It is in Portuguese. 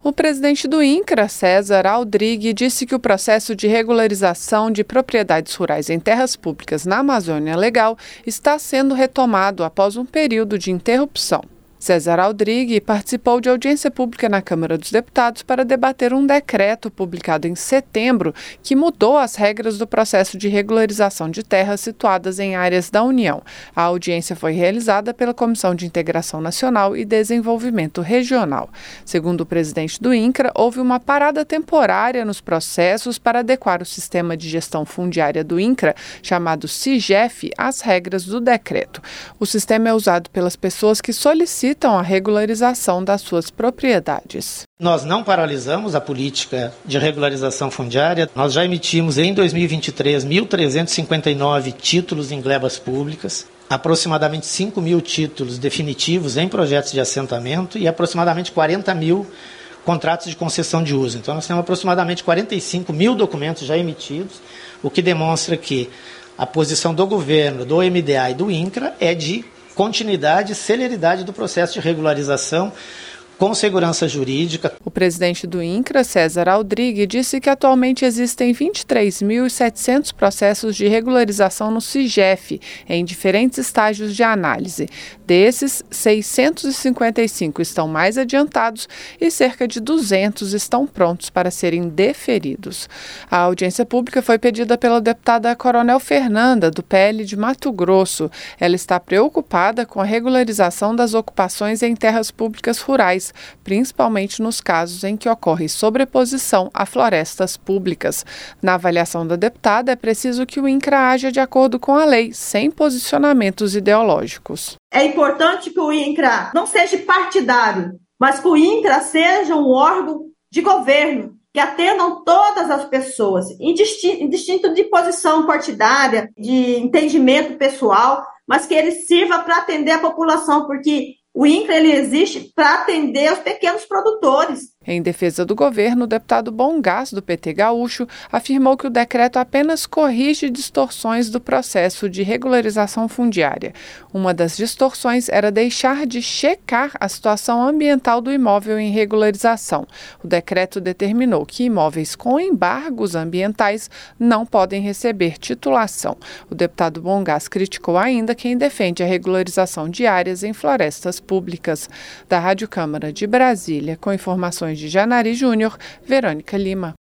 O presidente do INCRA, César Aldrigues, disse que o processo de regularização de propriedades rurais em terras públicas na Amazônia Legal está sendo retomado após um período de interrupção. César Aldrigues participou de audiência pública na Câmara dos Deputados para debater um decreto publicado em setembro que mudou as regras do processo de regularização de terras situadas em áreas da União. A audiência foi realizada pela Comissão de Integração Nacional e Desenvolvimento Regional. Segundo o presidente do INCRA, houve uma parada temporária nos processos para adequar o sistema de gestão fundiária do INCRA, chamado SIGEF, às regras do decreto. O sistema é usado pelas pessoas que solicitam a regularização das suas propriedades. Nós não paralisamos a política de regularização fundiária. Nós já emitimos em 2023 1.359 títulos em glebas públicas, aproximadamente 5.000 títulos definitivos em projetos de assentamento e aproximadamente 40 mil contratos de concessão de uso. Então nós temos aproximadamente 45 mil documentos já emitidos, o que demonstra que a posição do governo, do MDA e do INCRA é de continuidade e celeridade do processo de regularização com segurança jurídica. O presidente do INCRA, César Aldrigues, disse que atualmente existem 23.700 processos de regularização no SIGEF, em diferentes estágios de análise. Desses, 655 estão mais adiantados e cerca de 200 estão prontos para serem deferidos. A audiência pública foi pedida pela deputada Coronel Fernanda, do PL de Mato Grosso. Ela está preocupada com a regularização das ocupações em terras públicas rurais, principalmente nos casos em que ocorre sobreposição a florestas públicas. Na avaliação da deputada, é preciso que o INCRA haja de acordo com a lei, sem posicionamentos ideológicos. É importante que o INCRA não seja partidário, mas que o INCRA seja um órgão de governo, que atendam todas as pessoas, indistinto de posição partidária, de entendimento pessoal, mas que ele sirva para atender a população, porque o INCRA ele existe para atender os pequenos produtores. Em defesa do governo, o deputado Bongás, do PT Gaúcho, afirmou que o decreto apenas corrige distorções do processo de regularização fundiária. Uma das distorções era deixar de checar a situação ambiental do imóvel em regularização. O decreto determinou que imóveis com embargos ambientais não podem receber titulação. O deputado Bongás criticou ainda quem defende a regularização de áreas em florestas públicas. Da Rádio Câmara de Brasília, com informações de Janari Júnior, Verônica Lima.